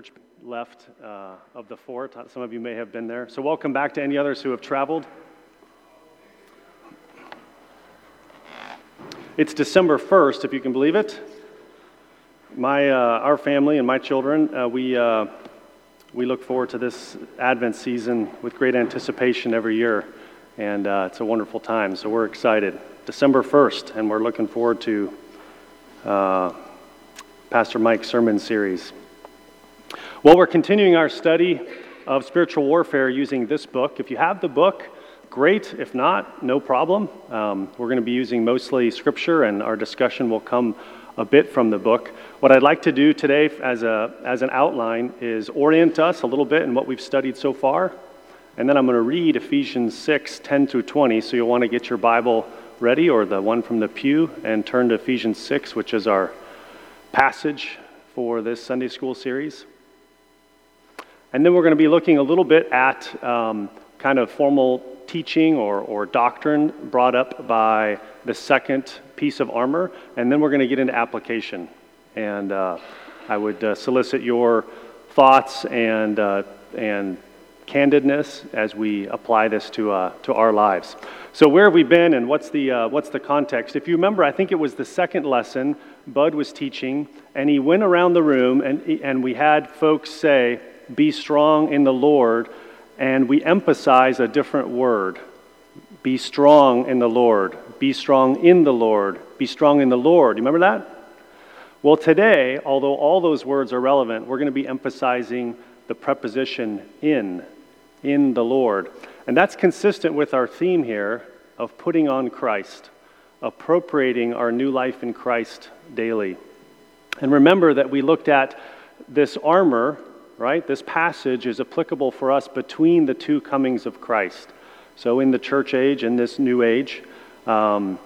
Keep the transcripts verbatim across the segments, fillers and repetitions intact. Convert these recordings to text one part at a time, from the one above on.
church left uh, of the fort. Some of you may have been there. So welcome back to any others who have traveled. It's December first, if you can believe it. My, uh, our family and my children, uh, we uh, we look forward to this Advent season with great anticipation every year, and uh, it's a wonderful time. So we're excited. December first, and we're looking forward to uh, Pastor Mike's sermon series. Well, we're continuing our study of spiritual warfare using this book. If you have the book, great. If not, no problem. Um, we're going to be using mostly scripture, and our discussion will come a bit from the book. What I'd like to do today as a as an outline is orient us a little bit in what we've studied so far, and then I'm going to read Ephesians six, ten through twenty, so you'll want to get your Bible ready, or the one from the pew, and turn to Ephesians six, which is our passage for this Sunday school series. And then we're going to be looking a little bit at um, kind of formal teaching or, or doctrine brought up by the second piece of armor, and then we're going to get into application. And uh, I would uh, solicit your thoughts and uh, and candidness as we apply this to uh, to our lives. So where have we been, and what's the uh, what's the context? If you remember, I think it was the second lesson. Bud was teaching, and he went around the room, and and we had folks say, "Be strong in the Lord," and we emphasize a different word. Be strong in the Lord. Be strong in the Lord. Be strong in the Lord. You remember that? Well, today, although all those words are relevant, we're going to be emphasizing the preposition in, in the Lord. And that's consistent with our theme here of putting on Christ, appropriating our new life in Christ daily. And remember that we looked at this armor, right? This passage is applicable for us between the two comings of Christ. So in the church age and this new age, um,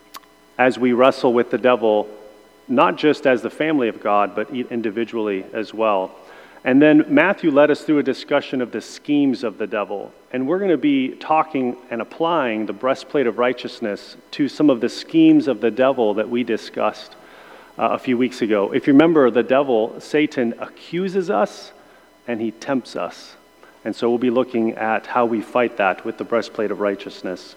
as we wrestle with the devil, not just as the family of God, but individually as well. And then Matthew led us through a discussion of the schemes of the devil. And we're going to be talking and applying the breastplate of righteousness to some of the schemes of the devil that we discussed uh, a few weeks ago. If you remember, the devil, Satan, accuses us and he tempts us. And so we'll be looking at how we fight that with the breastplate of righteousness.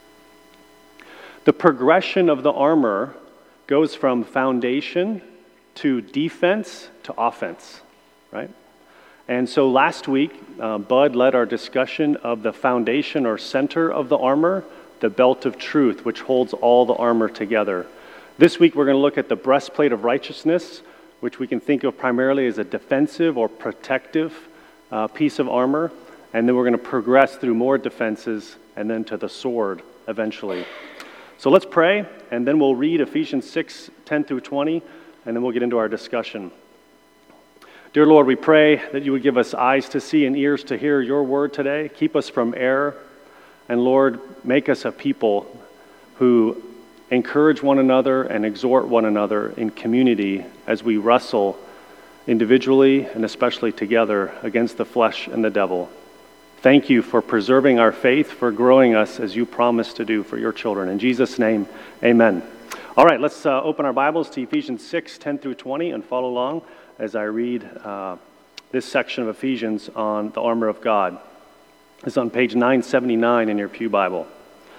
The progression of the armor goes from foundation to defense to offense, right? And so last week, uh, Bud led our discussion of the foundation or center of the armor, the belt of truth, which holds all the armor together. This week, we're going to look at the breastplate of righteousness, which we can think of primarily as a defensive or protective uh, piece of armor. And then we're going to progress through more defenses and then to the sword eventually. So let's pray, and then we'll read Ephesians six, ten through twenty, and then we'll get into our discussion. Dear Lord, we pray that you would give us eyes to see and ears to hear your word today. Keep us from error. And Lord, make us a people who encourage one another and exhort one another in community as we wrestle individually and especially together against the flesh and the devil. Thank you for preserving our faith, for growing us as you promised to do for your children. In Jesus' name, amen. All right, let's uh, open our Bibles to Ephesians six, ten through twenty, and follow along as I read uh, this section of Ephesians on the armor of God. It's on page nine seventy-nine in your pew Bible.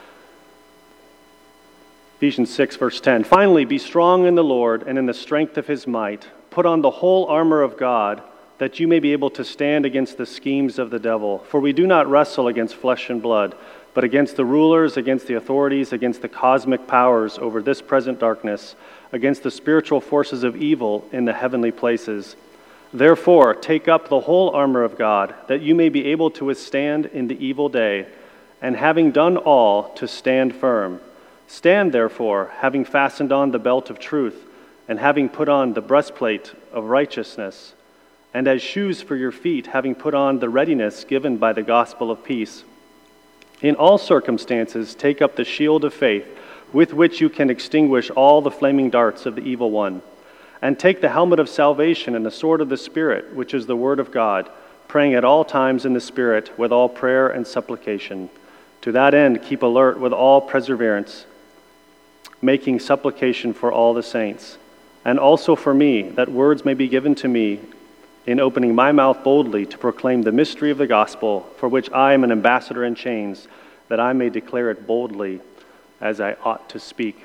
Ephesians six, verse ten. Finally, be strong in the Lord and in the strength of his might. Put on the whole armor of God, that you may be able to stand against the schemes of the devil. For we do not wrestle against flesh and blood, but against the rulers, against the authorities, against the cosmic powers over this present darkness, against the spiritual forces of evil in the heavenly places. Therefore, take up the whole armor of God, that you may be able to withstand in the evil day, and having done all, to stand firm. Stand therefore, having fastened on the belt of truth, and having put on the breastplate of righteousness, and as shoes for your feet, having put on the readiness given by the gospel of peace. In all circumstances, take up the shield of faith, with which you can extinguish all the flaming darts of the evil one. And take the helmet of salvation and the sword of the Spirit, which is the word of God, praying at all times in the Spirit with all prayer and supplication. To that end, keep alert with all perseverance, making supplication for all the saints, and also for me, that words may be given to me in opening my mouth boldly to proclaim the mystery of the gospel, for which I am an ambassador in chains, that I may declare it boldly as I ought to speak.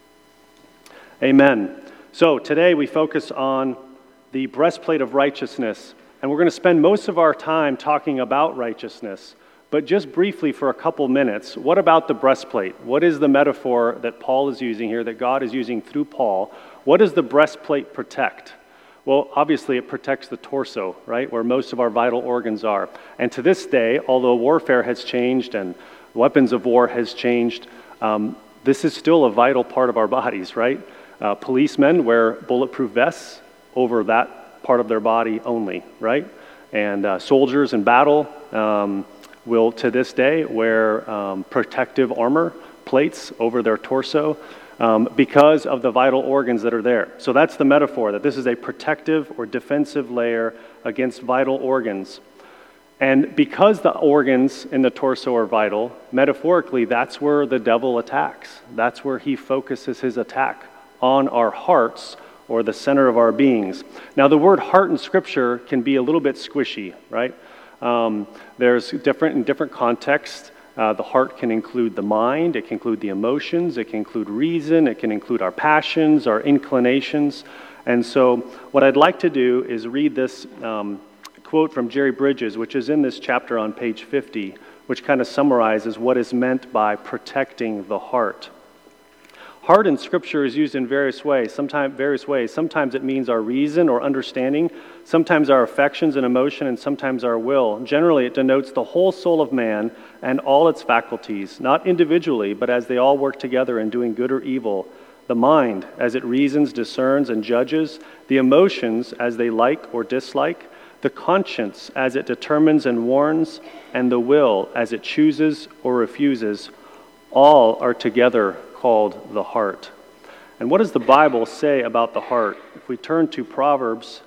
Amen. So today we focus on the breastplate of righteousness, and we're going to spend most of our time talking about righteousness. But just briefly for a couple minutes, what about the breastplate? What is the metaphor that Paul is using here, that God is using through Paul? What does the breastplate protect? Well, obviously it protects the torso, right, where most of our vital organs are. And to this day, although warfare has changed and weapons of war has changed, um, this is still a vital part of our bodies, right? Uh, policemen wear bulletproof vests over that part of their body only, right? And uh, soldiers in battle um, will, to this day, wear um, protective armor plates over their torso um, because of the vital organs that are there. So that's the metaphor, that this is a protective or defensive layer against vital organs. And because the organs in the torso are vital, metaphorically, that's where the devil attacks. That's where he focuses his attack, on our hearts, or the center of our beings. Now, the word heart in Scripture can be a little bit squishy, right? Um, there's different, in different contexts, uh, the heart can include the mind, it can include the emotions, it can include reason, it can include our passions, our inclinations. And so what I'd like to do is read this um, quote from Jerry Bridges, which is in this chapter on page fifty, which kind of summarizes what is meant by protecting the heart. Heart in Scripture is used in various ways. Sometimes various ways. Sometimes it means our reason or understanding. Sometimes our affections and emotion, and sometimes our will. Generally, it denotes the whole soul of man and all its faculties, not individually, but as they all work together in doing good or evil. The mind, as it reasons, discerns, and judges. The emotions, as they like or dislike. The conscience, as it determines and warns. And the will, as it chooses or refuses. All are together called the heart. And what does the Bible say about the heart? If we turn to Proverbs,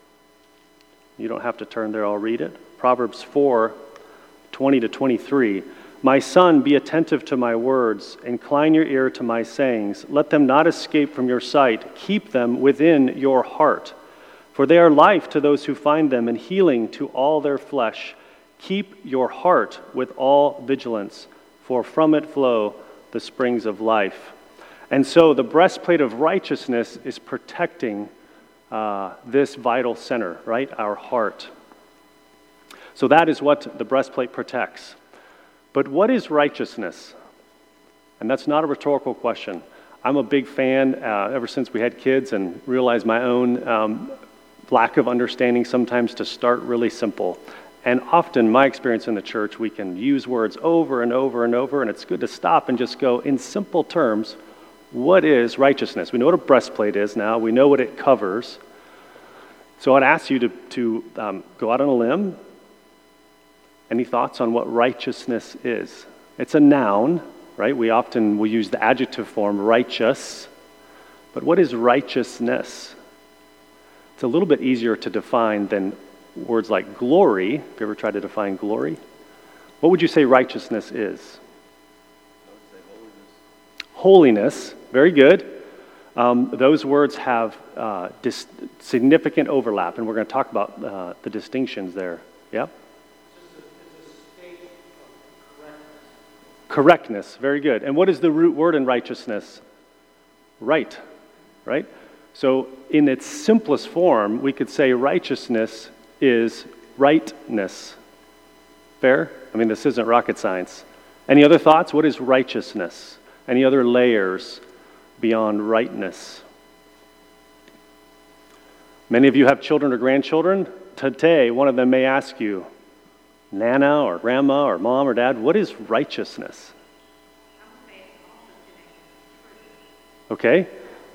you don't have to turn there, I'll read it. Proverbs four, twenty to twenty-three. My son, be attentive to my words, incline your ear to my sayings. Let them not escape from your sight. Keep them within your heart. For they are life to those who find them, and healing to all their flesh. Keep your heart with all vigilance, for from it flow the springs of life. And so the breastplate of righteousness is protecting uh, this vital center, right? Our heart. So that is what the breastplate protects. But what is righteousness? And that's not a rhetorical question. I'm a big fan uh, ever since we had kids and realized my own um, lack of understanding sometimes to start really simple. And often, my experience in the church, we can use words over and over and over, and it's good to stop and just go, in simple terms, what is righteousness? We know what a breastplate is now. We know what it covers. So I'd ask you to, to um, go out on a limb. Any thoughts on what righteousness is? It's a noun, right? We often will use the adjective form, righteous. But what is righteousness? It's a little bit easier to define than words like glory. Have you ever tried to define glory? What would you say righteousness is? I would say holiness. Holiness, very good. Um, those words have uh, dis- significant overlap, and we're going to talk about uh, the distinctions there. Yep. It's, just a, it's a state of correctness. Correctness, very good. And what is the root word in righteousness? Right, right? So in its simplest form, we could say righteousness is rightness. Fair? I mean, this isn't rocket science. Any other thoughts? What is righteousness? Any other layers beyond rightness? Many of you have children or grandchildren. Today, one of them may ask you, Nana or Grandma or Mom or Dad, what is righteousness? Okay.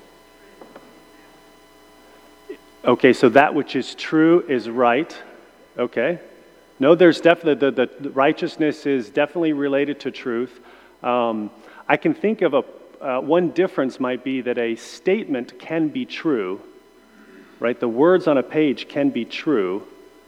Okay, so that which is true is right. Okay. No, there's definitely, the, the, the righteousness is definitely related to truth. Um, I can think of a, uh, one difference might be that a statement can be true, right? The words on a page can be true,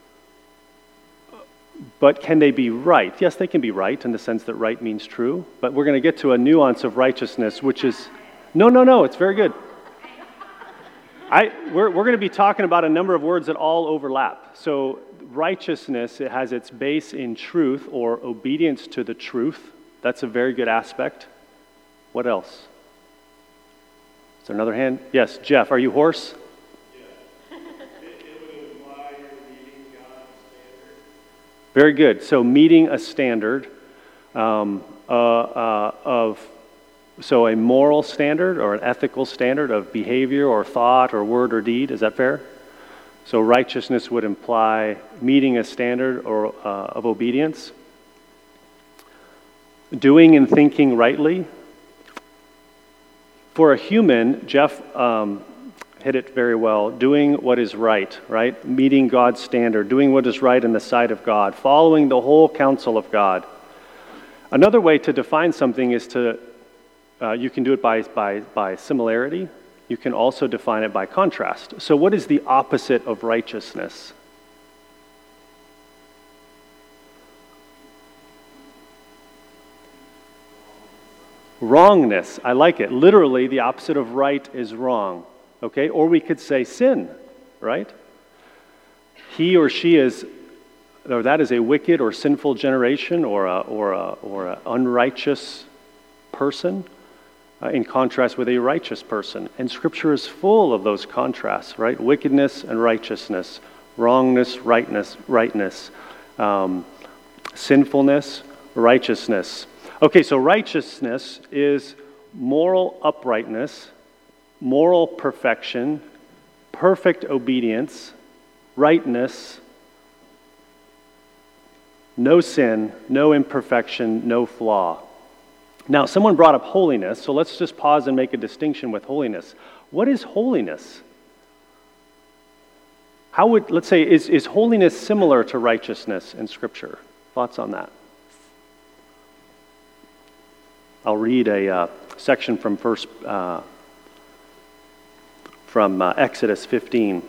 but can they be right? Yes, they can be right in the sense that right means true, but we're going to get to a nuance of righteousness, which is, no, no, no, it's very good. I, we're we're going to be talking about a number of words that all overlap. So righteousness, it has its base in truth or obedience to the truth. That's a very good aspect. What else? Is there another hand? Yes, Jeff, are you hoarse? Yeah. It, it would imply you're meeting God's standard. Very good. So meeting a standard um, uh, uh, of, so a moral standard or an ethical standard of behavior or thought or word or deed. Is that fair? So righteousness would imply meeting a standard or uh, of obedience. Doing and thinking rightly. For a human, Jeff um, hit it very well, doing what is right, right? Meeting God's standard, doing what is right in the sight of God, following the whole counsel of God. Another way to define something is to, uh, you can do it by, by, by similarity. You can also define it by contrast. So what is the opposite of righteousness? Wrongness. I like it. Literally, the opposite of right is wrong. Okay? Or we could say sin, right? He or she is, or that is a wicked or sinful generation or a, or a, or an unrighteous person uh, in contrast with a righteous person. And Scripture is full of those contrasts, right? Wickedness and righteousness, wrongness, rightness, rightness, um, sinfulness, righteousness. Okay, so righteousness is moral uprightness, moral perfection, perfect obedience, rightness, no sin, no imperfection, no flaw. Now, someone brought up holiness, so let's just pause and make a distinction with holiness. What is holiness? How would, let's say, is, is holiness similar to righteousness in Scripture? Thoughts on that? I'll read a uh, section from first uh, from uh, Exodus fifteen.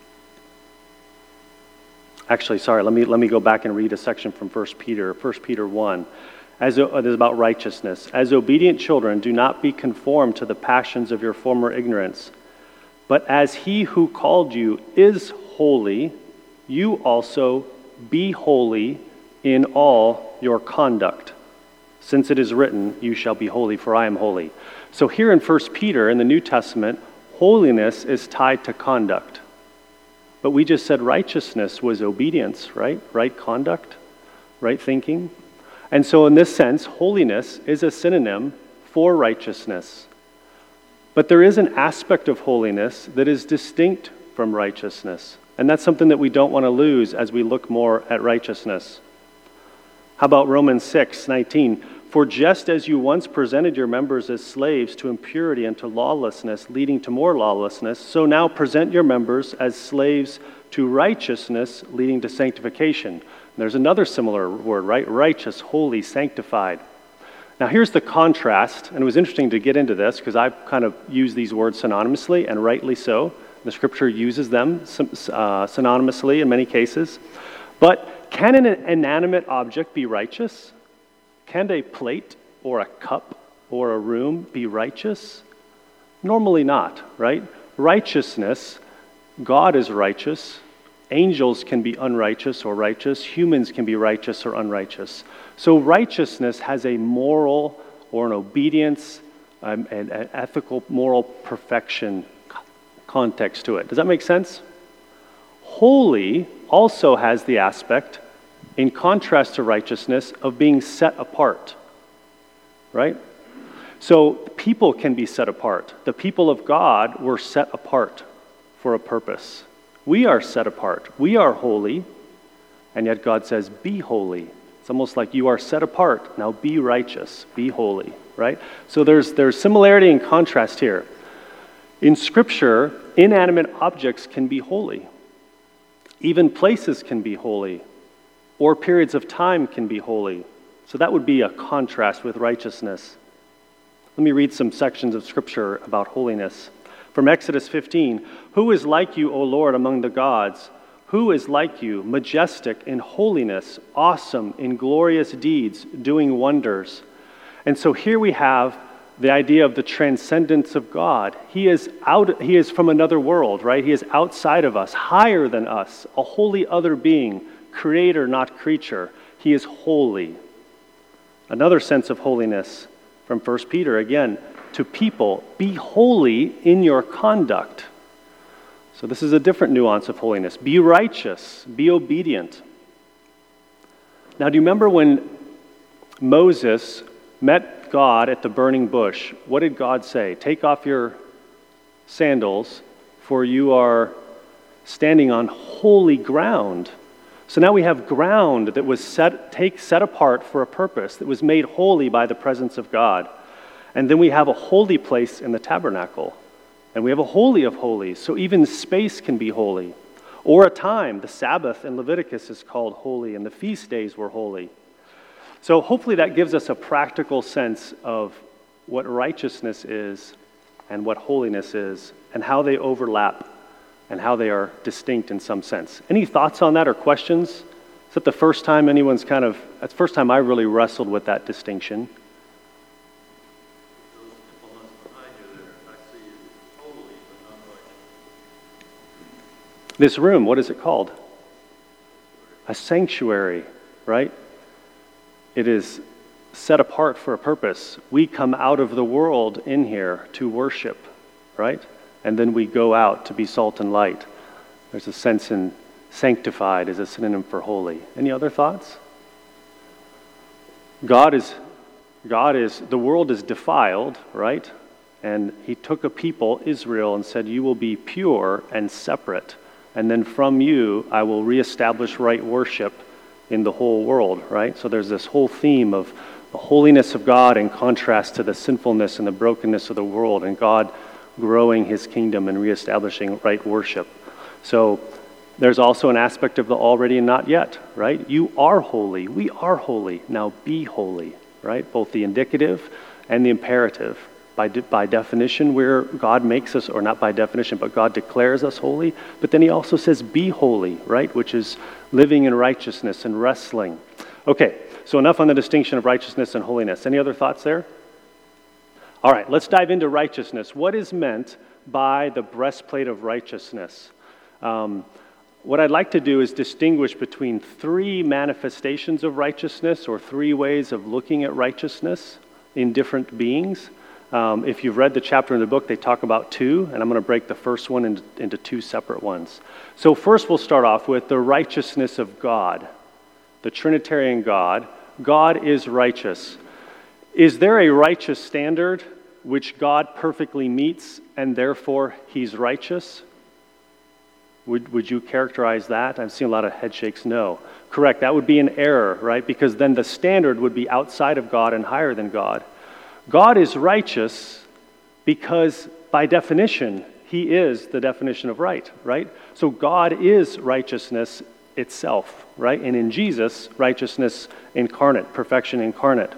Actually, sorry, let me let me go back and read a section from First Peter, First Peter one. As uh, this is about righteousness. As obedient children, do not be conformed to the passions of your former ignorance, but as he who called you is holy, you also be holy in all your conduct. Since it is written, you shall be holy, for I am holy. So here in First Peter, in the New Testament, holiness is tied to conduct. But we just said righteousness was obedience, right? Right conduct, right thinking. And so in this sense, holiness is a synonym for righteousness. But there is an aspect of holiness that is distinct from righteousness. And that's something that we don't want to lose as we look more at righteousness. How about Romans six nineteen? For just as you once presented your members as slaves to impurity and to lawlessness, leading to more lawlessness, so now present your members as slaves to righteousness, leading to sanctification. And there's another similar word, right? Righteous, holy, sanctified. Now here's the contrast, and it was interesting to get into this because I've kind of used these words synonymously, and rightly so. The Scripture uses them uh, synonymously in many cases. But can an inanimate object be righteous? Can a plate or a cup or a room be righteous? Normally not, right? Righteousness, God is righteous. Angels can be unrighteous or righteous. Humans can be righteous or unrighteous. So righteousness has a moral or an obedience, um, an, an ethical, moral perfection context to it. Does that make sense? Holy also has the aspect, in contrast to righteousness, of being set apart, right? So people can be set apart. The people of God were set apart for a purpose. We are set apart. We are holy, and yet God says, be holy. It's almost like you are set apart. Now be righteous, be holy, right? So there's there's similarity and contrast here. In Scripture, inanimate objects can be holy. Even places can be holy, or periods of time can be holy. So that would be a contrast with righteousness. Let me read some sections of Scripture about holiness. From Exodus fifteen, who is like you, O Lord, among the gods? Who is like you, majestic in holiness, awesome in glorious deeds, doing wonders? And so here we have the idea of the transcendence of God. He is out, he is from another world, right? He is outside of us, higher than us, a holy other being, creator, not creature. He is holy. Another sense of holiness from First Peter, again, to people, be holy in your conduct. So this is a different nuance of holiness. Be righteous, be obedient. Now, do you remember when Moses met God at the burning bush? What did God say? Take off your sandals, for you are standing on holy ground. So now we have ground that was set, take, set apart for a purpose, that was made holy by the presence of God. And then we have a holy place in the tabernacle. And we have a holy of holies, so even space can be holy. Or a time, the Sabbath in Leviticus is called holy, and the feast days were holy. So hopefully that gives us a practical sense of what righteousness is and what holiness is, and how they overlap and how they are distinct in some sense. Any thoughts on that or questions? Is that the first time anyone's kind of, that's the first time I really wrestled with that distinction. This room, what is it called? A sanctuary, right? It is set apart for a purpose. We come out of the world in here to worship, right? And then we go out to be salt and light. There's a sense in sanctified as a synonym for holy. Any other thoughts? God is, God is, the world is defiled, right? And he took a people, Israel, and said, you will be pure and separate. And then from you, I will reestablish right worship in the whole world, right? So there's this whole theme of the holiness of God in contrast to the sinfulness and the brokenness of the world, and God growing his kingdom and reestablishing right worship. So there's also an aspect of the already and not yet, right? You are holy. We are holy. Now be holy, right? Both the indicative and the imperative. By, de- by definition, where God makes us, or not by definition, but God declares us holy. But then he also says, be holy, right? Which is living in righteousness and wrestling. Okay, so enough on the distinction of righteousness and holiness. Any other thoughts there? All right, let's dive into righteousness. What is meant by the breastplate of righteousness? Um, what I'd like to do is distinguish between three manifestations of righteousness, or three ways of looking at righteousness in different beings. Um, if you've read the chapter in the book, they talk about two, and I'm going to break the first one into, into two separate ones. So first we'll start off with the righteousness of God, the Trinitarian God. God is righteous. Is there a righteous standard which God perfectly meets, and therefore he's righteous? Would, would you characterize that? I've seen a lot of head shakes. No. Correct. That would be an error, right? Because then the standard would be outside of God and higher than God. God is righteous because, by definition, he is the definition of right, right? So God is righteousness itself, right? And in Jesus, righteousness incarnate, perfection incarnate.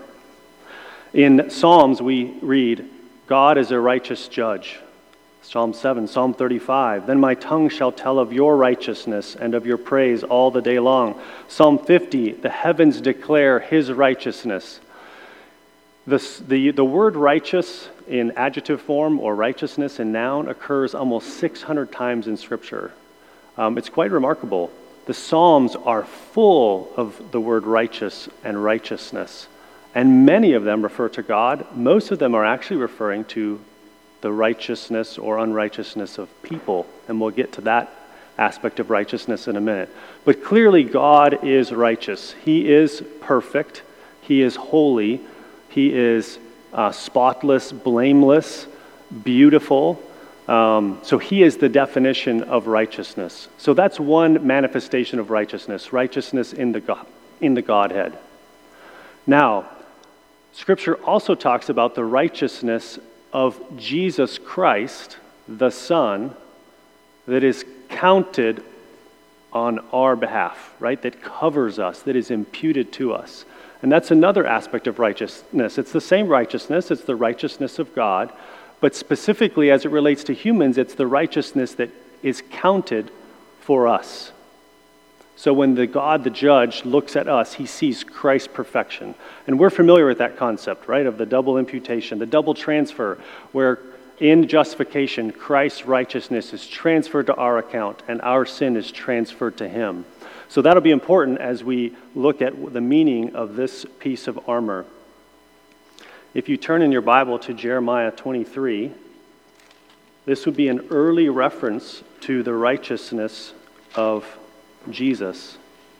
In Psalms, we read, God is a righteous judge. Psalm seven, Psalm thirty-five, then my tongue shall tell of your righteousness and of your praise all the day long. Psalm fifty, the heavens declare his righteousness. The, the, the word righteous in adjective form or righteousness in noun occurs almost six hundred times in Scripture. Um, it's quite remarkable. The Psalms are full of the word righteous and righteousness, and many of them refer to God. Most of them are actually referring to the righteousness or unrighteousness of people, and we'll get to that aspect of righteousness in a minute. But clearly God is righteous. He is perfect. He is holy. He is uh, spotless, blameless, beautiful. Um, so he is the definition of righteousness. So that's one manifestation of righteousness, righteousness in the God, in the Godhead. Now, Scripture also talks about the righteousness of Jesus Christ, the Son, that is counted on our behalf, right? That covers us, that is imputed to us. And that's another aspect of righteousness. It's the same righteousness, it's the righteousness of God, but specifically as it relates to humans, it's the righteousness that is counted for us. So when the God, the judge, looks at us, he sees Christ's perfection. And we're familiar with that concept, right, of the double imputation, the double transfer, where in justification, Christ's righteousness is transferred to our account and our sin is transferred to him. So that'll be important as we look at the meaning of this piece of armor. If you turn in your Bible to Jeremiah twenty-three, this would be an early reference to the righteousness of Jesus.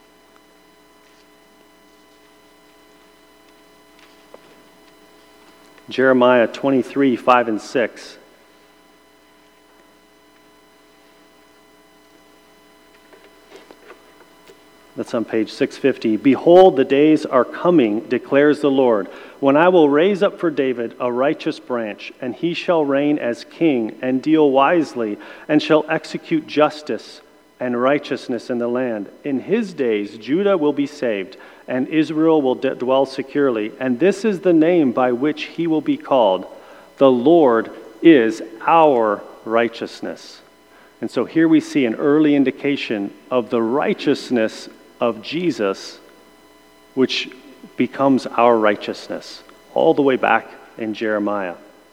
Jeremiah twenty-three, five and six. That's on page six fifty. Behold, the days are coming, declares the Lord, when I will raise up for David a righteous branch, and he shall reign as king, and deal wisely, and shall execute justice and righteousness in the land. In his days Judah will be saved, and Israel will d- dwell securely. And this is the name by which he will be called. The Lord is our righteousness. And so here we see an early indication of the righteousness of Jesus, which becomes our righteousness, all the way back in Jeremiah.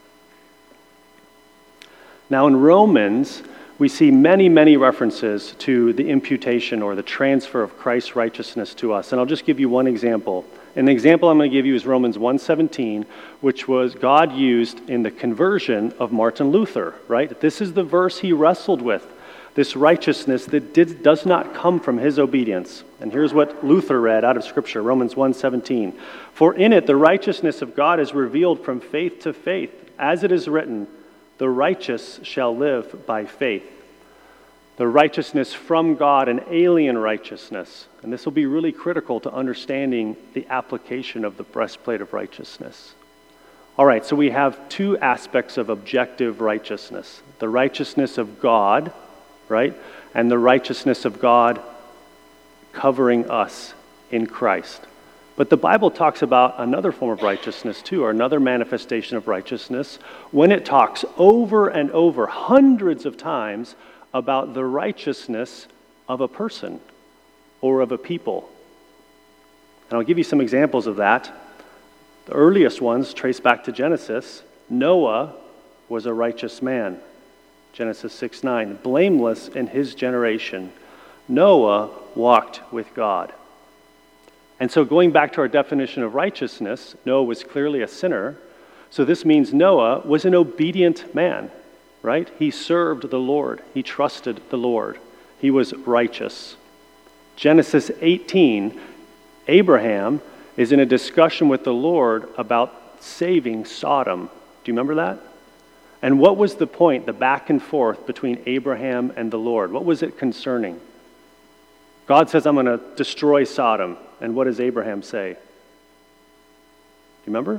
Now in Romans, we see many, many references to the imputation or the transfer of Christ's righteousness to us. And I'll just give you one example. And the example I'm going to give you is Romans one seventeen, which was God used in the conversion of Martin Luther, right? This is the verse he wrestled with, this righteousness that did, does not come from his obedience. And here's what Luther read out of Scripture, Romans one seventeen. For in it the righteousness of God is revealed from faith to faith, as it is written, the righteous shall live by faith. The righteousness from God, an alien righteousness. And this will be really critical to understanding the application of the breastplate of righteousness. All right, so we have two aspects of objective righteousness. The righteousness of God, right? And the righteousness of God covering us in Christ. But the Bible talks about another form of righteousness too, or another manifestation of righteousness, when it talks over and over, hundreds of times, about the righteousness of a person or of a people. And I'll give you some examples of that. The earliest ones trace back to Genesis. Noah was a righteous man. Genesis six nine. Blameless in his generation. Noah walked with God. And so going back to our definition of righteousness, Noah was clearly a sinner. So this means Noah was an obedient man, right? He served the Lord. He trusted the Lord. He was righteous. Genesis eighteen, Abraham is in a discussion with the Lord about saving Sodom. Do you remember that? And what was the point, the back and forth between Abraham and the Lord? What was it concerning? God says, I'm going to destroy Sodom. And what does Abraham say? Do you remember?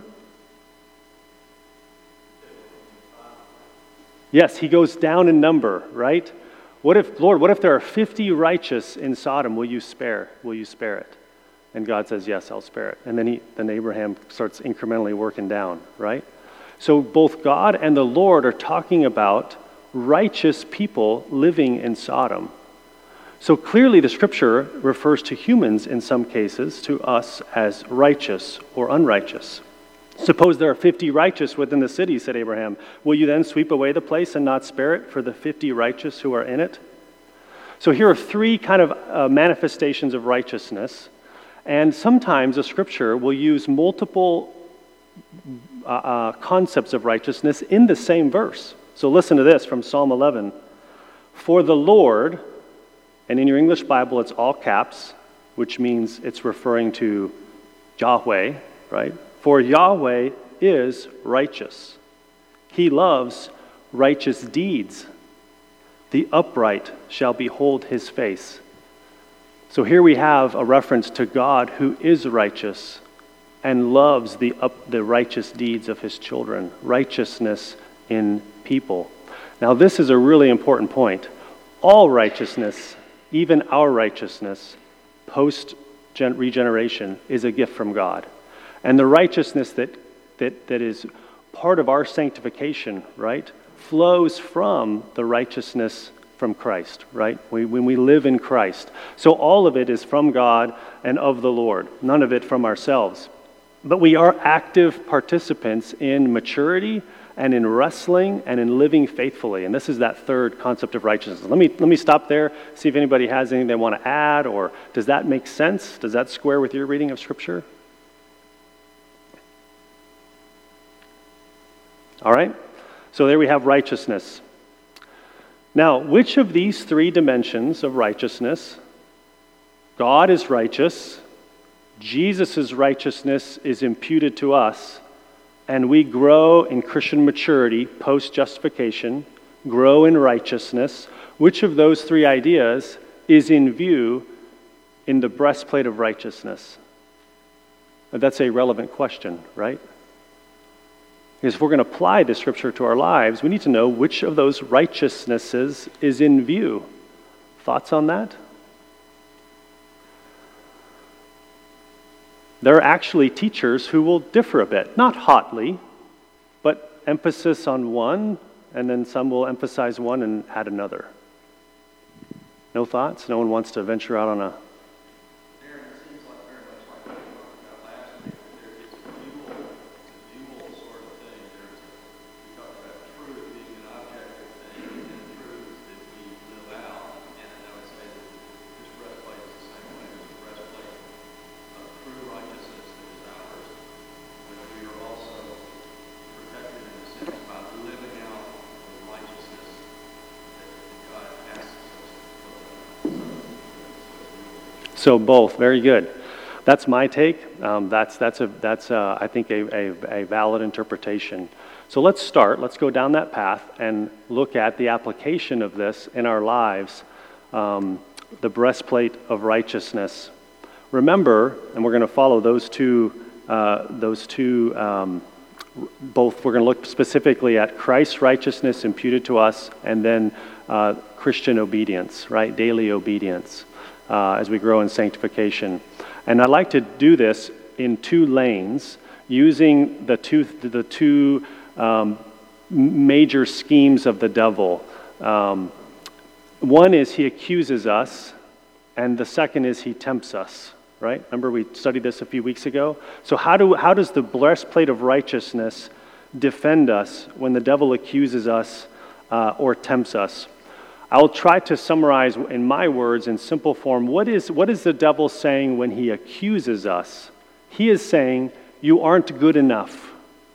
Yes, he goes down in number, right? What if, Lord, what if there are fifty righteous in Sodom? Will you spare? Will you spare it? And God says, yes, I'll spare it. And then he, then Abraham starts incrementally working down, right? So both God and the Lord are talking about righteous people living in Sodom. So clearly the Scripture refers to humans in some cases, to us as righteous or unrighteous. Suppose there are fifty righteous within the city, said Abraham. Will you then sweep away the place and not spare it for the fifty righteous who are in it? So here are three kind of uh, manifestations of righteousness. And sometimes the Scripture will use multiple uh, uh, concepts of righteousness in the same verse. So listen to this from Psalm eleven. For the Lord, and in your English Bible it's all caps, which means it's referring to Yahweh, right? For Yahweh is righteous. He loves righteous deeds. The upright shall behold his face. So here we have a reference to God who is righteous and loves the up, the righteous deeds of his children, righteousness in people. Now this is a really important point. All righteousness, even our righteousness, post-regeneration, is a gift from God. And the righteousness that, that, that is part of our sanctification, right, flows from the righteousness from Christ, right? We, when we live in Christ. So all of it is from God and of the Lord, none of it from ourselves. But we are active participants in maturity and in wrestling and in living faithfully. And this is that third concept of righteousness. Let me let me stop there, see if anybody has anything they want to add, or does that make sense? Does that square with your reading of Scripture? All right, so there we have righteousness. Now, which of these three dimensions of righteousness, God is righteous, Jesus' righteousness is imputed to us, and we grow in Christian maturity post-justification, grow in righteousness, which of those three ideas is in view in the breastplate of righteousness? That's a relevant question, right? Because if we're going to apply this scripture to our lives, we need to know which of those righteousnesses is in view. Thoughts on that? There are actually teachers who will differ a bit, not hotly, but emphasis on one, and then some will emphasize one and add another. No thoughts? No one wants to venture out on a... Aaron, it seems like very much like we talked about last week, there is a dual, it's a dual sort of thing. There's a, we talked about truth being an objective thing, and truth that we live out, and I would say that this breastplate is the same way. There's a breastplate of true righteousness that is ours, but we are also protected in a sense by living out the righteousness that God asks us to live out. So both, very good. That's my take. Um, that's that's a that's uh, I think a, a a valid interpretation. So let's start. Let's go down that path and look at the application of this in our lives. Um, the breastplate of righteousness. Remember, and we're going to follow those two. Uh, those two. Um, both. We're going to look specifically at Christ's righteousness imputed to us, and then uh, Christian obedience, right? Daily obedience. Uh, as we grow in sanctification. And I'd like to do this in two lanes, using the two, the two um, major schemes of the devil. Um, one is he accuses us, and the second is he tempts us, right? Remember we studied this a few weeks ago? So how do how does the breastplate of righteousness defend us when the devil accuses us uh, or tempts us? I'll try to summarize in my words in simple form. What is, what is the devil saying when he accuses us? He is saying, you aren't good enough.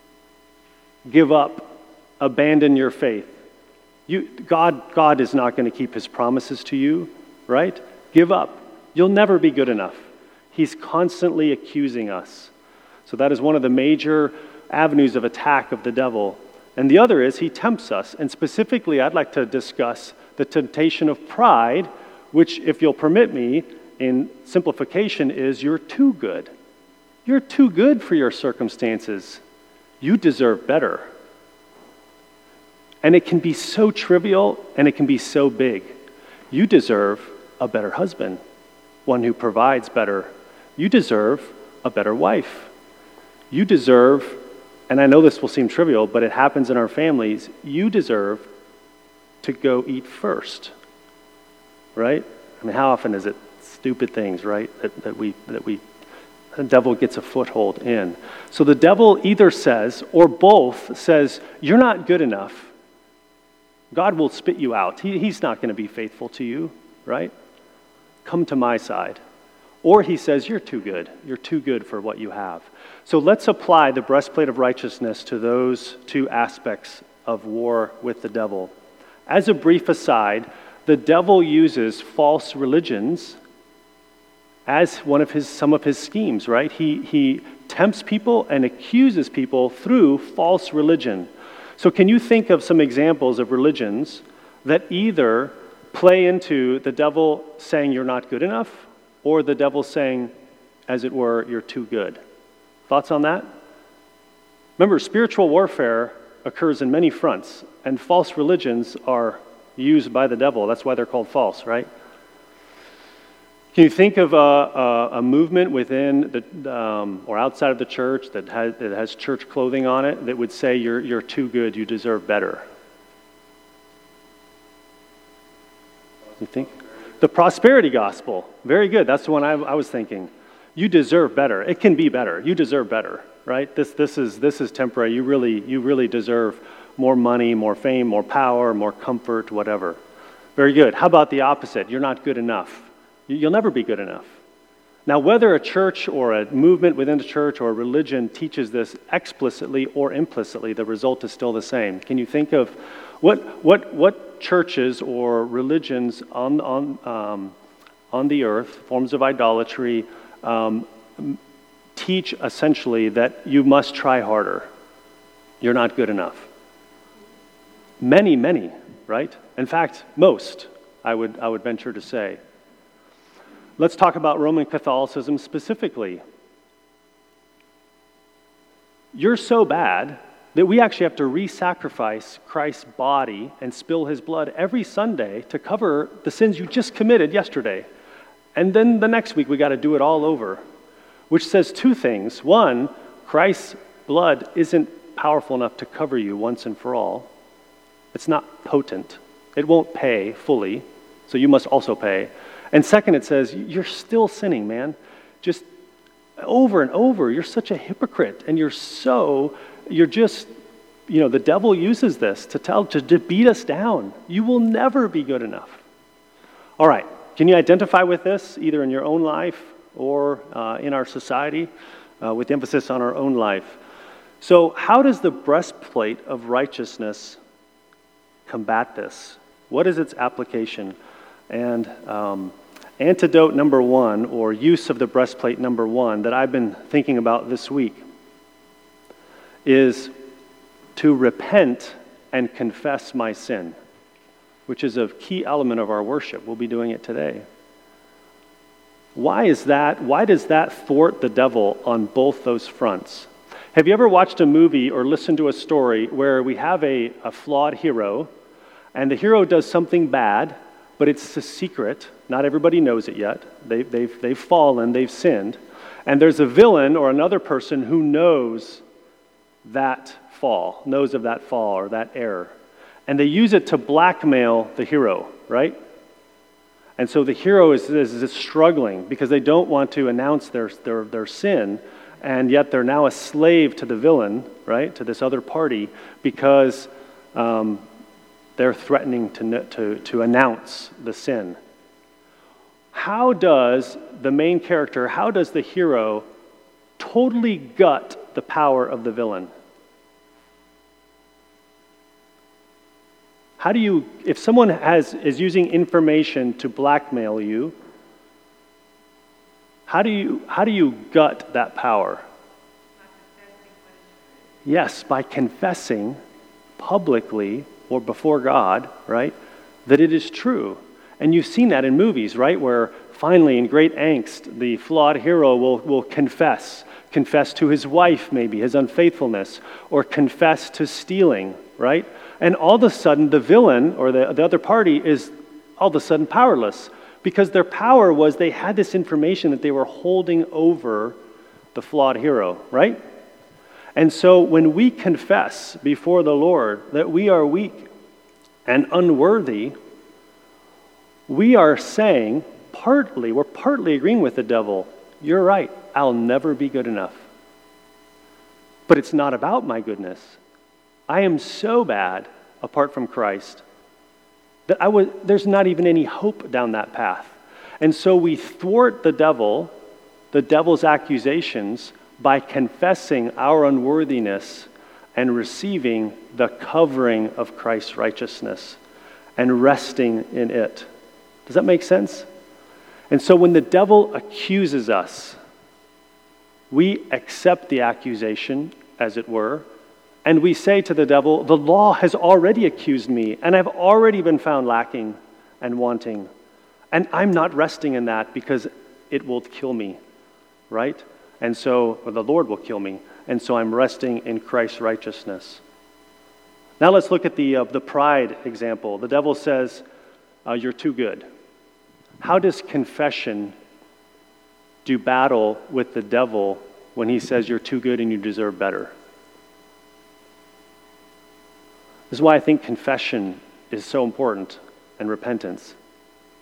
Give up. Abandon your faith. You, God, God is not going to keep his promises to you, right? Give up. You'll never be good enough. He's constantly accusing us. So that is one of the major avenues of attack of the devil. And the other is he tempts us. And specifically, I'd like to discuss the temptation of pride, which, if you'll permit me, in simplification is you're too good. You're too good for your circumstances. You deserve better. And it can be so trivial and it can be so big. You deserve a better husband, one who provides better. You deserve a better wife. You deserve, and I know this will seem trivial, but it happens in our families, you deserve to go eat first, right? I mean, how often is it stupid things, right, that, that we, that we, the devil gets a foothold in. So the devil either says, or both says, you're not good enough. God will spit you out. He, he's not going to be faithful to you, right? Come to my side. Or he says, you're too good. You're too good for what you have. So let's apply the breastplate of righteousness to those two aspects of war with the devil. As a brief aside, the devil uses false religions as one of his some of his schemes, right? He he tempts people and accuses people through false religion. So can you think of some examples of religions that either play into the devil saying you're not good enough, or the devil saying, as it were, you're too good? Thoughts on that? Remember, spiritual warfare occurs in many fronts, and false religions are used by the devil. That's why they're called false, right? Can you think of a, a, a movement within the um, or outside of the church that has, that has church clothing on it that would say you're you're too good, you deserve better? You think? The prosperity gospel. Very good. That's the one I, I was thinking. You deserve better. It can be better. You deserve better, right? This this is this is temporary. You really you really deserve more money, more fame, more power, more comfort, whatever. Very good. How about the opposite? You're not good enough. You'll never be good enough. Now, whether a church or a movement within the church or a religion teaches this explicitly or implicitly, the result is still the same. Can you think of what what what churches or religions on on um, on the earth, forms of idolatry, um, teach essentially that you must try harder? You're not good enough. Many, many, right? In fact, most, I would I would venture to say. Let's talk about Roman Catholicism specifically. You're so bad that we actually have to re-sacrifice Christ's body and spill his blood every Sunday to cover the sins you just committed yesterday. And then the next week we got to do it all over, which says two things. One, Christ's blood isn't powerful enough to cover you once and for all. It's not potent. It won't pay fully, so you must also pay. And second, it says, you're still sinning, man. Just over and over, you're such a hypocrite, and you're so, you're just, you know, the devil uses this to tell, to, to beat us down. You will never be good enough. All right, can you identify with this, either in your own life or uh, in our society, uh, with emphasis on our own life? So how does the breastplate of righteousness combat this? What is its application? And um, antidote number one, or use of the breastplate number one, that I've been thinking about this week, is to repent and confess my sin, which is a key element of our worship. We'll be doing it today. Why is that? Why does that thwart the devil on both those fronts? Have you ever watched a movie or listened to a story where we have a, a flawed hero, and the hero does something bad, but it's a secret. Not everybody knows it yet. They, they've, they've fallen, they've sinned. And there's a villain or another person who knows that fall, knows of that fall or that error. And they use it to blackmail the hero, right? And so the hero is, is, is struggling because they don't want to announce their, their, their sin, and yet they're now a slave to the villain, right, to this other party, because um, they're threatening to, to, to announce the sin. How does the main character, how does the hero totally gut the power of the villain? How do you, if someone has is using information to blackmail you, how do you how do you gut that power? Yes, by confessing publicly or before God, right, that it is true. And you've seen that in movies, right, where finally in great angst, the flawed hero will, will confess, confess to his wife maybe, his unfaithfulness, or confess to stealing, right? And all of a sudden the villain or the, the other party is all of a sudden powerless, because their power was they had this information that they were holding over the flawed hero, right? And so when we confess before the Lord that we are weak and unworthy, we are saying partly, we're partly agreeing with the devil, you're right, I'll never be good enough. But it's not about my goodness. I am so bad apart from Christ that I was, there's not even any hope down that path. And so we thwart the devil, the devil's accusations, by confessing our unworthiness and receiving the covering of Christ's righteousness and resting in it. Does that make sense? And so when the devil accuses us, we accept the accusation, as it were, and we say to the devil, the law has already accused me, and I've already been found lacking and wanting, and I'm not resting in that because it will kill me, right? And so, or the Lord will kill me, and so I'm resting in Christ's righteousness. Now let's look at the uh, the pride example. The devil says, uh, you're too good. How does confession do battle with the devil when he says you're too good and you deserve better? This is why I think confession is so important, and repentance.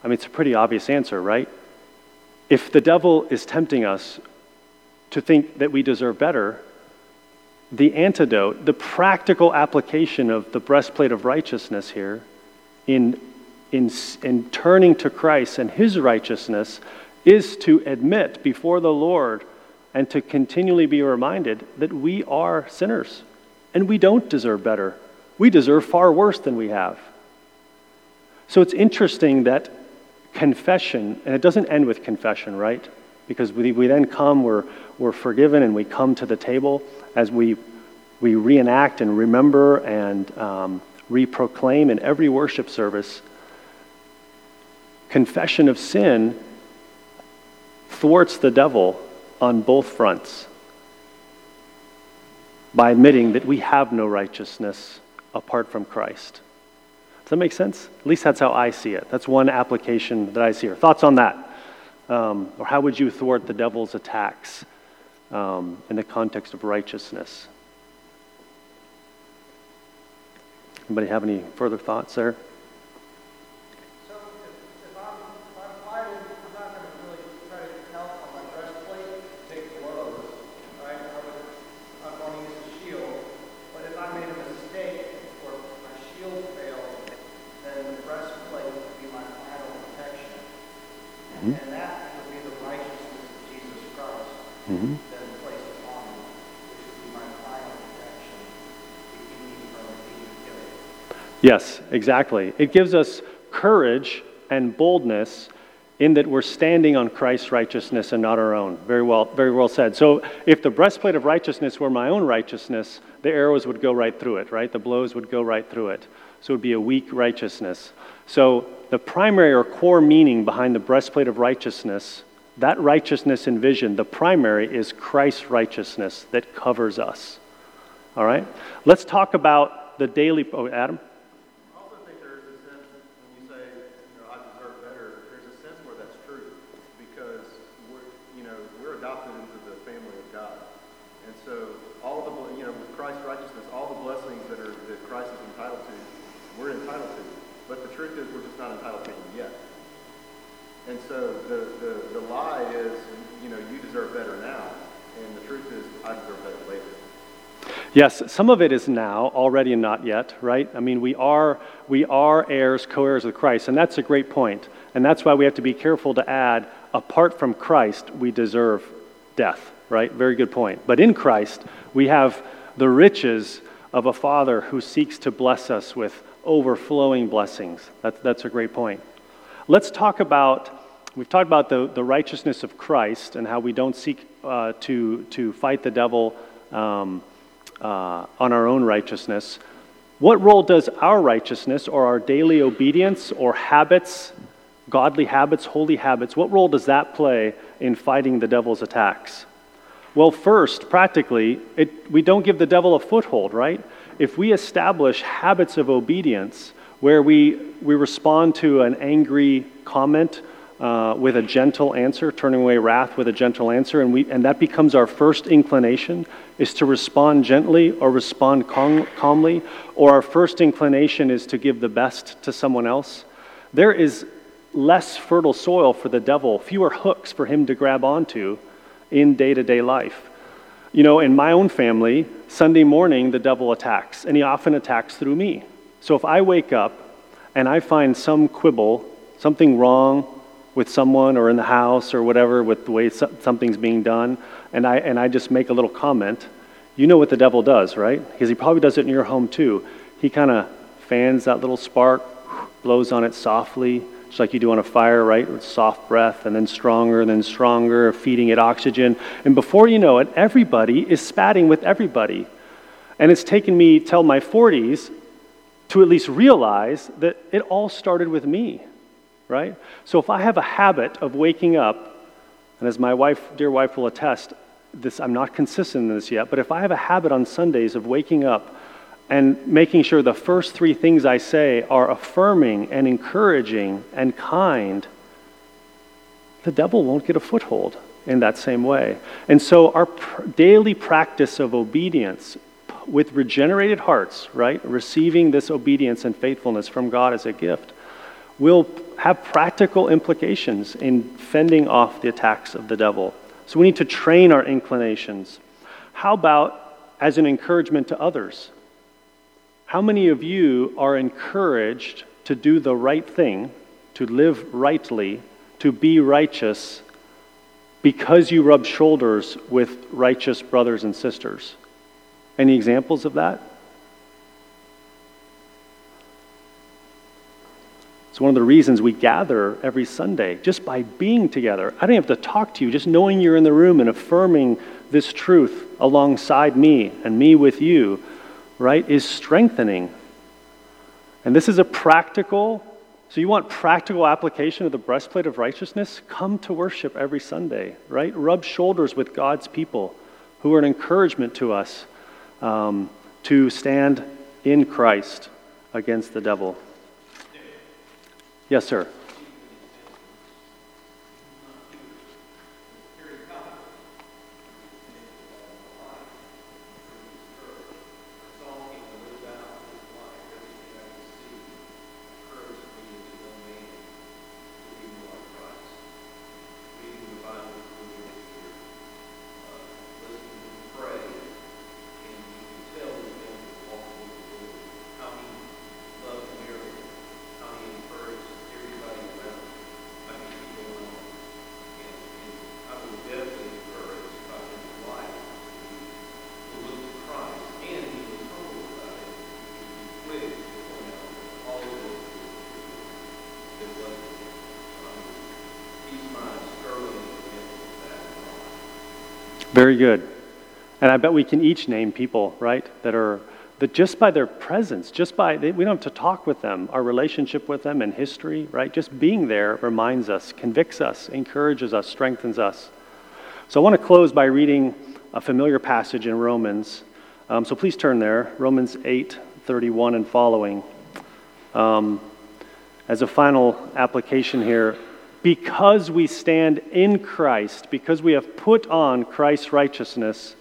I mean, it's a pretty obvious answer, right? If the devil is tempting us to think that we deserve better, the antidote, the practical application of the breastplate of righteousness here in, in, in turning to Christ and his righteousness is to admit before the Lord and to continually be reminded that we are sinners and we don't deserve better. We deserve far worse than we have. So it's interesting that confession, and it doesn't end with confession, right? Because we, we then come, we're, we're forgiven, and we come to the table as we we reenact and remember and um, re-proclaim in every worship service. Confession of sin thwarts the devil on both fronts by admitting that we have no righteousness apart from Christ. Does that make sense? At least that's how I see it. That's one application that I see here. Thoughts on that? Um, or how would you thwart the devil's attacks um, in the context of righteousness? Anybody have any further thoughts there? So if, if, I'm, if I'm fighting, I'm not going to really try to help on my breastplate, take blows, right? I would, I'm going to use a shield. But if I made a mistake or my shield failed, then the breastplate would be my final protection. Mm-hmm. And that would be the righteousness of Jesus Christ, Mm-hmm. then placed upon me, which would be my final protection to keep me from being killed. Yes, exactly. It gives us courage and boldness in that we're standing on Christ's righteousness and not our own. Very well, very well said. So if the breastplate of righteousness were my own righteousness, the arrows would go right through it, right? The blows would go right through it. So it would be a weak righteousness. So the primary or core meaning behind the breastplate of righteousness, that righteousness envisioned, the primary is Christ's righteousness that covers us. All right? Let's talk about the daily... Oh, Adam? I also think there's a sense when you say, you know, I deserve better, there's a sense where that's true because we're, you know, we're adopted into the family of God. And so all the, you know, with Christ's righteousness, all the blessings that are that Christ is entitled to, we're entitled to. But the truth is we're just not entitled to them yet. And so the, the, the lie is, you know, you deserve better now. And the truth is I deserve better later. Yes, some of it is now, already and not yet, right? I mean, we are we are heirs, co-heirs with Christ, and that's a great point. And that's why we have to be careful to add, apart from Christ, we deserve death, right? Very good point. But in Christ, we have the riches of a Father who seeks to bless us with overflowing blessings. That's, that's a great point. Let's talk about, we've talked about the, the righteousness of Christ and how we don't seek uh, to, to fight the devil um, Uh, on our own righteousness. What role does our righteousness or our daily obedience or habits, godly habits, holy habits, what role does that play in fighting the devil's attacks? Well, first, practically, it, we don't give the devil a foothold, right? If we establish habits of obedience where we, we respond to an angry comment uh, with a gentle answer, turning away wrath with a gentle answer, and we and that becomes our first inclination, is to respond gently or respond calm, calmly, or our first inclination is to give the best to someone else, there is less fertile soil for the devil, fewer hooks for him to grab onto in day-to-day life. You know, in my own family, Sunday morning, the devil attacks, and he often attacks through me. So if I wake up and I find some quibble, something wrong with someone or in the house or whatever with the way something's being done, and I and I just make a little comment, you know what the devil does, right? Because he probably does it in your home too. He kind of fans that little spark, blows on it softly, just like you do on a fire, right? With soft breath, and then stronger, and then stronger, feeding it oxygen. And before you know it, everybody is spatting with everybody. And it's taken me till my forties to at least realize that it all started with me. Right? So if I have a habit of waking up, and as my wife, dear wife will attest, this I'm not consistent in this yet, but if I have a habit on Sundays of waking up and making sure the first three things I say are affirming and encouraging and kind, the devil won't get a foothold in that same way. And so our pr- daily practice of obedience with regenerated hearts, right? Receiving this obedience and faithfulness from God as a gift, will have practical implications in fending off the attacks of the devil. So we need to train our inclinations. How about as an encouragement to others? How many of you are encouraged to do the right thing, to live rightly, to be righteous, because you rub shoulders with righteous brothers and sisters? Any examples of that? It's one of the reasons we gather every Sunday, just by being together. I don't have to talk to you, just knowing you're in the room and affirming this truth alongside me and me with you, right, is strengthening. And this is a practical, so you want practical application of the breastplate of righteousness? Come to worship every Sunday, right? Rub shoulders with God's people who are an encouragement to us um, to stand in Christ against the devil. Yes, sir. Very good. And I bet we can each name people, right, that are, that just by their presence, just by, they, we don't have to talk with them, our relationship with them in history, right, just being there reminds us, convicts us, encourages us, strengthens us. So I want to close by reading a familiar passage in Romans. Um, so please turn there, Romans eight thirty-one and following. Um, as a final application here, because we stand in Christ, because we have put on Christ's righteousness,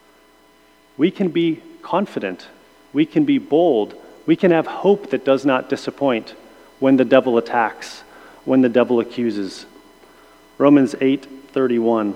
we can be confident, we can be bold, we can have hope that does not disappoint when the devil attacks, when the devil accuses. Romans eight thirty-one.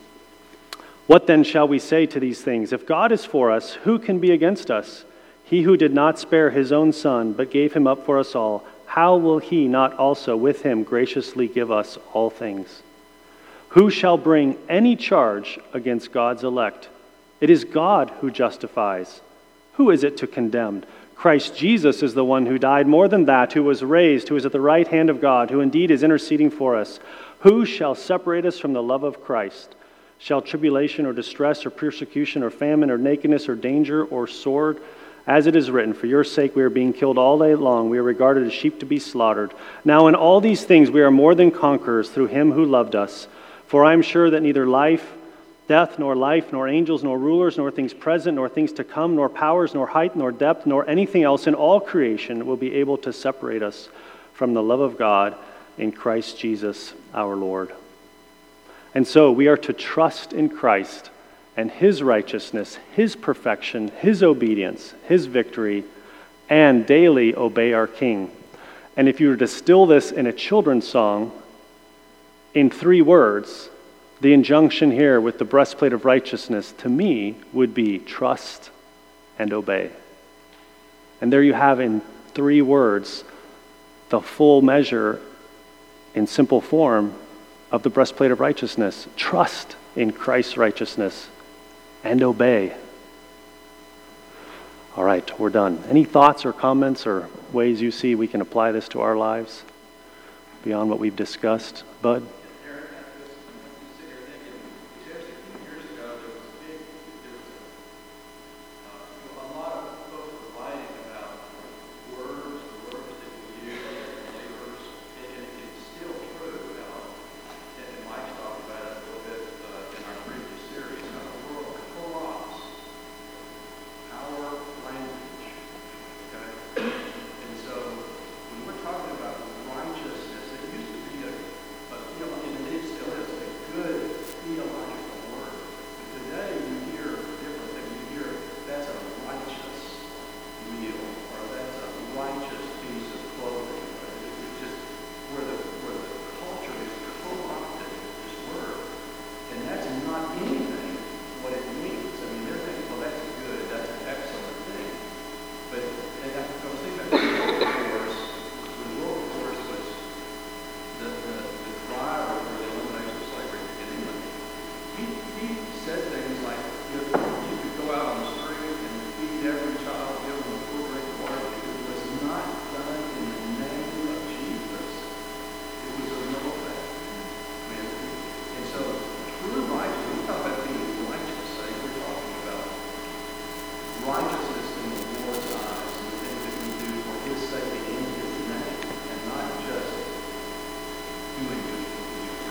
What then shall we say to these things? If God is for us, who can be against us? He who did not spare his own son, but gave him up for us all, how will he not also with him graciously give us all things? Who shall bring any charge against God's elect? It is God who justifies. Who is it to condemn? Christ Jesus is the one who died, more than that, who was raised, who is at the right hand of God, who indeed is interceding for us. Who shall separate us from the love of Christ? Shall tribulation or distress or persecution or famine or nakedness or danger or sword? As it is written, for your sake we are being killed all day long. We are regarded as sheep to be slaughtered. Now in all these things we are more than conquerors through him who loved us. For I am sure that neither life, death, nor life, nor angels, nor rulers, nor things present, nor things to come, nor powers, nor height, nor depth, nor anything else in all creation will be able to separate us from the love of God in Christ Jesus our Lord. And so we are to trust in Christ and his righteousness, his perfection, his obedience, his victory, and daily obey our King. And if you were to distill this in a children's song in three words, the injunction here with the breastplate of righteousness to me would be trust and obey. And there you have in three words the full measure in simple form of the breastplate of righteousness. Trust in Christ's righteousness and obey. All right, we're done. Any thoughts or comments or ways you see we can apply this to our lives beyond what we've discussed? Bud? Talking about righteousness, it used to be a, a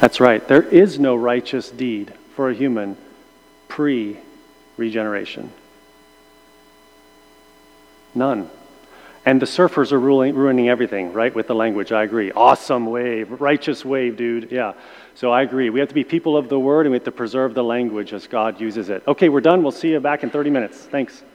That's right. There is no righteous deed for a human pre-regeneration. None. And the surfers are ruling, ruining everything, right, with the language. I agree. Awesome wave. Righteous wave, dude. Yeah. So I agree. We have to be people of the word, and we have to preserve the language as God uses it. Okay, we're done. We'll see you back in thirty minutes. Thanks.